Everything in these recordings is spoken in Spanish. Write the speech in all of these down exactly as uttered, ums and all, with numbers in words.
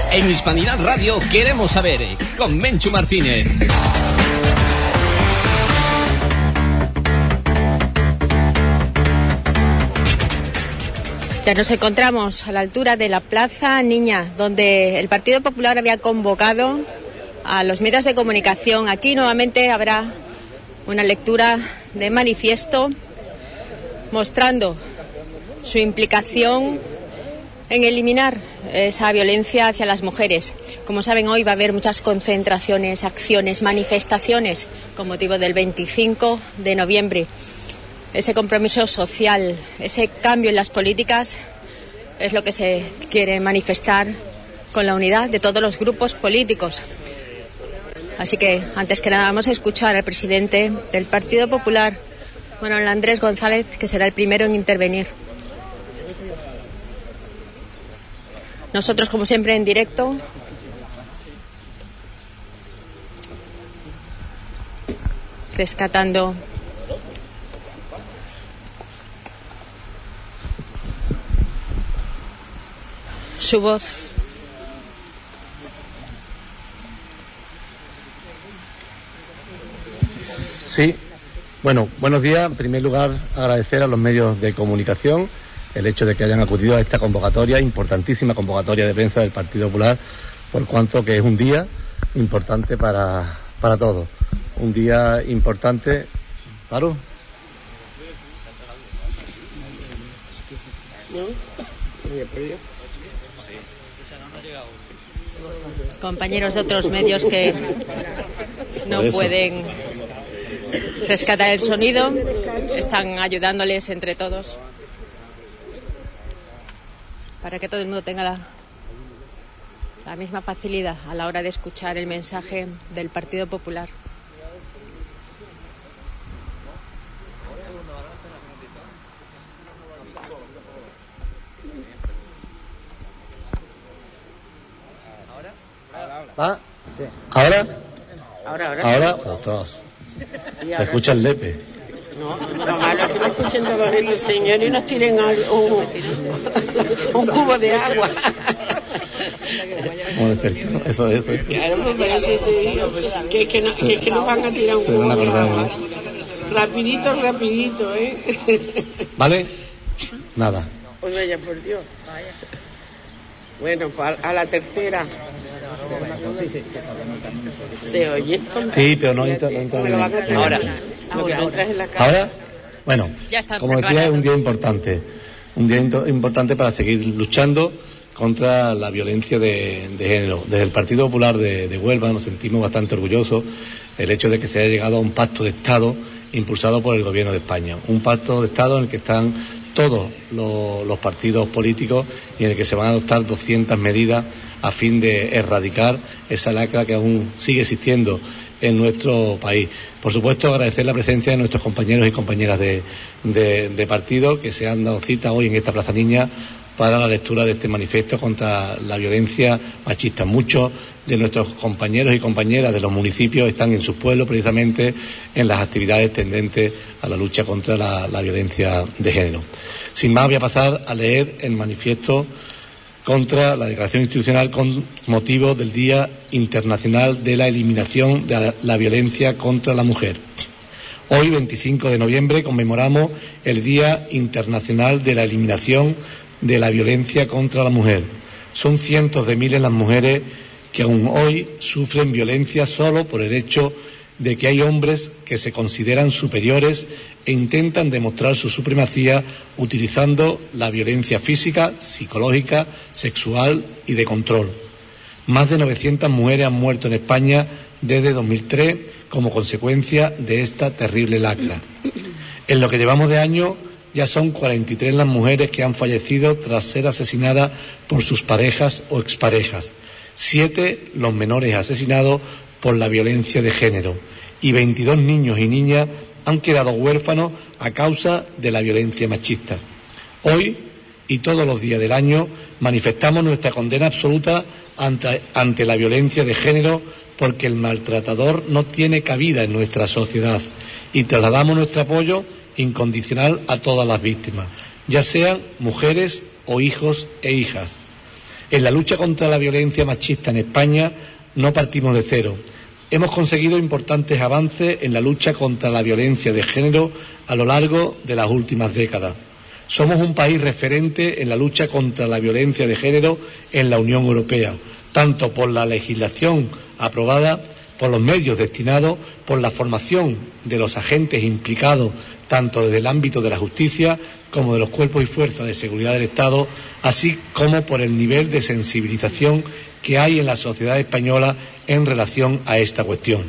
En Hispanidad Radio queremos saber, con Menchu Martínez. Ya nos encontramos a la altura de la Plaza Niña, donde el Partido Popular había convocado a los medios de comunicación. Aquí nuevamente habrá una lectura de manifiesto mostrando su implicación en eliminar esa violencia hacia las mujeres. Como saben, hoy va a haber muchas concentraciones, acciones, manifestaciones con motivo del veinticinco de noviembre. Ese compromiso social, ese cambio en las políticas es lo que se quiere manifestar con la unidad de todos los grupos políticos. Así que, antes que nada, vamos a escuchar al presidente del Partido Popular, Manuel Andrés González, que será el primero en intervenir. Nosotros, como siempre, en directo. Rescatando su voz. Sí, bueno, buenos días. En primer lugar, agradecer a los medios de comunicación el hecho de que hayan acudido a esta convocatoria, importantísima convocatoria de prensa del Partido Popular, por cuanto que es un día importante para, para todos. Un día importante. ¿Paro? Compañeros de otros medios que no pueden rescatar el sonido, están ayudándoles entre todos para que todo el mundo tenga la, la misma facilidad a la hora de escuchar el mensaje del Partido Popular. ¿Ah? ¿Ahora? Ahora, ahora. ¿Ahora? Ostras. Sí, ¿Te escucha el lepe? No, lo malo es que no escuchen todos estos señores y nos tiren un, un cubo de agua. Como despertó, eso es. Eso. Claro, pues por eso te digo, que, que, no, que, que nos van a tirar un Se cubo van a de acordar, agua. ¿no? Rapidito, rapidito, ¿eh? ¿Vale? Nada. Pues vaya, por Dios. Bueno, pues a la tercera. ¿Se oye esto? Sí, pero no entra. No entra Me lo van a traer. ahora. Lo que no traes en la cara. ¿Ahora? Bueno, Ya está como decía, preparado. es un día importante. Un día into- importante para seguir luchando contra la violencia de, de género. Desde el Partido Popular de, de Huelva nos sentimos bastante orgullosos el hecho de que se haya llegado a un pacto de Estado impulsado por el Gobierno de España. Un pacto de Estado en el que están todos los, los partidos políticos y en el que se van a adoptar doscientas medidas a fin de erradicar esa lacra que aún sigue existiendo en nuestro país. Por supuesto, agradecer la presencia de nuestros compañeros y compañeras de, de, de partido que se han dado cita hoy en esta Plaza Niña para la lectura de este manifiesto contra la violencia machista. Muchos de nuestros compañeros y compañeras de los municipios están en sus pueblos precisamente en las actividades tendentes a la lucha contra la, la violencia de género. Sin más, voy a pasar a leer el manifiesto contra la declaración institucional con motivo del Día Internacional de la Eliminación de la, la Violencia contra la Mujer. Hoy, veinticinco de noviembre, conmemoramos el Día Internacional de la Eliminación de la Violencia contra la Mujer. Son cientos de miles las mujeres que aún hoy sufren violencia solo por el hecho de que hay hombres que se consideran superiores e intentan demostrar su supremacía utilizando la violencia física, psicológica, sexual y de control. Más de novecientas mujeres han muerto en España desde dos mil tres como consecuencia de esta terrible lacra. En lo que llevamos de año ya son cuarenta y tres las mujeres que han fallecido tras ser asesinadas por sus parejas o exparejas, siete los menores asesinados por la violencia de género y veintidós niños y niñas han quedado huérfanos a causa de la violencia machista. Hoy y todos los días del año manifestamos nuestra condena absoluta ante, ante la violencia de género porque el maltratador no tiene cabida en nuestra sociedad y trasladamos nuestro apoyo incondicional a todas las víctimas, ya sean mujeres o hijos e hijas. En la lucha contra la violencia machista en España no partimos de cero. Hemos conseguido importantes avances en la lucha contra la violencia de género a lo largo de las últimas décadas. Somos un país referente en la lucha contra la violencia de género en la Unión Europea, tanto por la legislación aprobada, por los medios destinados, por la formación de los agentes implicados, tanto desde el ámbito de la justicia como de los cuerpos y fuerzas de seguridad del Estado, así como por el nivel de sensibilización que hay en la sociedad española en relación a esta cuestión.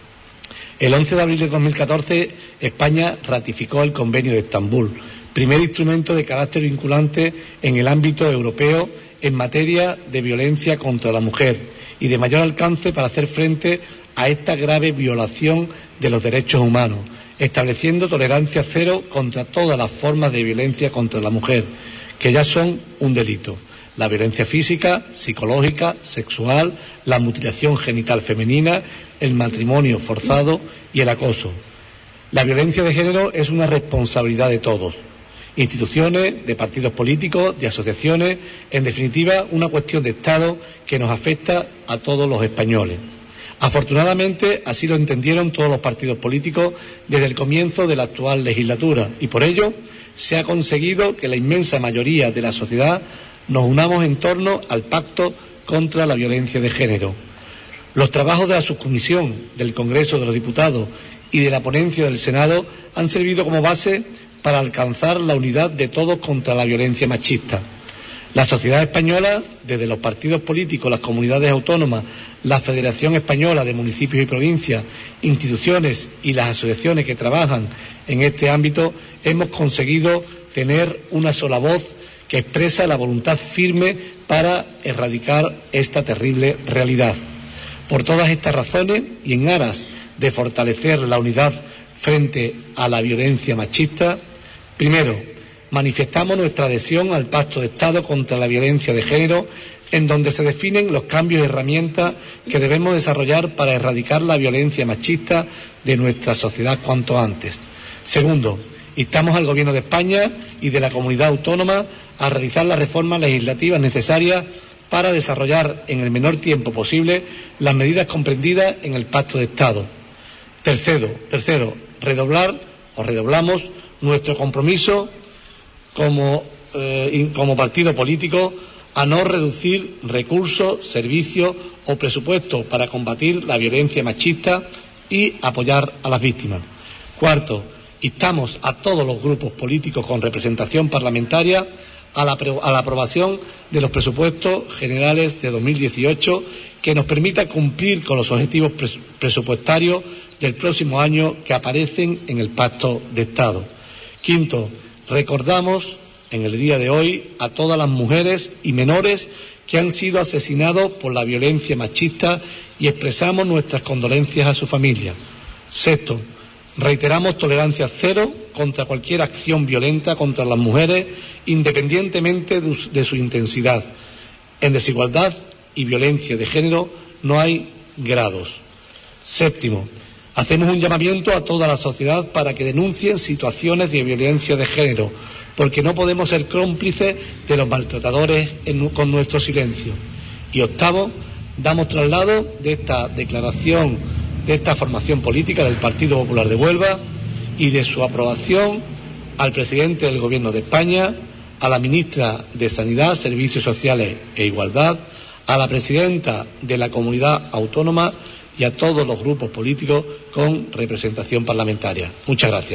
El once de abril de dos mil catorce, España ratificó el Convenio de Estambul, primer instrumento de carácter vinculante en el ámbito europeo en materia de violencia contra la mujer y de mayor alcance para hacer frente a esta grave violación de los derechos humanos, estableciendo tolerancia cero contra todas las formas de violencia contra la mujer, que ya son un delito: la violencia física, psicológica, sexual, la mutilación genital femenina, el matrimonio forzado y el acoso. La violencia de género es una responsabilidad de todos: instituciones, de partidos políticos, de asociaciones, en definitiva, una cuestión de Estado que nos afecta a todos los españoles. Afortunadamente, así lo entendieron todos los partidos políticos desde el comienzo de la actual legislatura y, por ello, se ha conseguido que la inmensa mayoría de la sociedad nos unamos en torno al Pacto contra la Violencia de Género. Los trabajos de la subcomisión del Congreso de los Diputados y de la ponencia del Senado han servido como base para alcanzar la unidad de todos contra la violencia machista. La sociedad española, desde los partidos políticos, las comunidades autónomas, la Federación Española de Municipios y Provincias, instituciones y las asociaciones que trabajan en este ámbito, hemos conseguido tener una sola voz que expresa la voluntad firme para erradicar esta terrible realidad. Por todas estas razones y en aras de fortalecer la unidad frente a la violencia machista, primero, manifestamos nuestra adhesión al Pacto de Estado contra la Violencia de Género, en donde se definen los cambios y herramientas que debemos desarrollar para erradicar la violencia machista de nuestra sociedad cuanto antes. Segundo, instamos al Gobierno de España y de la Comunidad Autónoma a realizar las reformas legislativas necesarias para desarrollar en el menor tiempo posible las medidas comprendidas en el Pacto de Estado. Tercero, tercero redoblar o redoblamos nuestro compromiso como, eh, como partido político a no reducir recursos, servicios o presupuestos para combatir la violencia machista y apoyar a las víctimas. Cuarto, instamos a todos los grupos políticos con representación parlamentaria a la, a la aprobación de los presupuestos generales de dos mil dieciocho que nos permita cumplir con los objetivos pres presupuestarios del próximo año que aparecen en el Pacto de Estado. Quinto, recordamos en el día de hoy a todas las mujeres y menores que han sido asesinados por la violencia machista y expresamos nuestras condolencias a su familia. Sexto, reiteramos tolerancia cero contra cualquier acción violenta contra las mujeres, independientemente de su, de su intensidad. En desigualdad y violencia de género no hay grados. Séptimo, hacemos un llamamiento a toda la sociedad para que denuncien situaciones de violencia de género, porque no podemos ser cómplices de los maltratadores en, con nuestro silencio. Y octavo, damos traslado de esta declaración, de esta formación política del Partido Popular de Huelva y de su aprobación al presidente del Gobierno de España, a la ministra de Sanidad, Servicios Sociales e Igualdad, a la presidenta de la Comunidad Autónoma y a todos los grupos políticos con representación parlamentaria. Muchas gracias.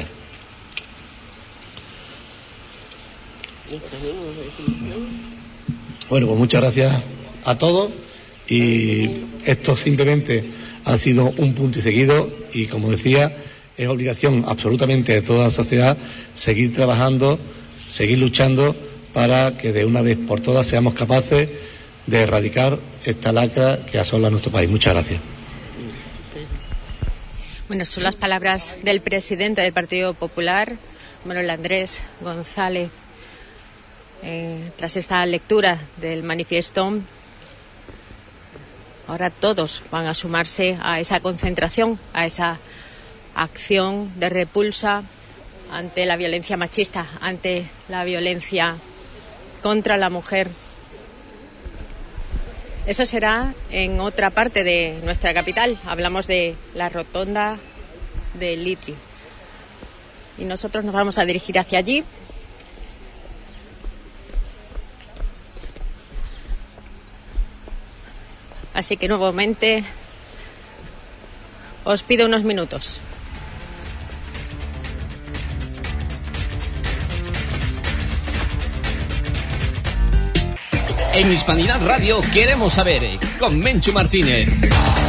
Bueno, pues muchas gracias a todos y esto simplemente ha sido un punto y seguido y, como decía, es obligación absolutamente de toda la sociedad seguir trabajando, seguir luchando para que de una vez por todas seamos capaces de erradicar esta lacra que asola nuestro país. Muchas gracias. Bueno, son las palabras del presidente del Partido Popular, Manuel Andrés González. Eh, tras esta lectura del manifiesto, ahora todos van a sumarse a esa concentración, a esa acción de repulsa ante la violencia machista, ante la violencia contra la mujer. Eso será en otra parte de nuestra capital. Hablamos de la rotonda de Litri. Y nosotros nos vamos a dirigir hacia allí. Así que nuevamente os pido unos minutos. En Hispanidad Radio queremos saber, con Menchu Martínez.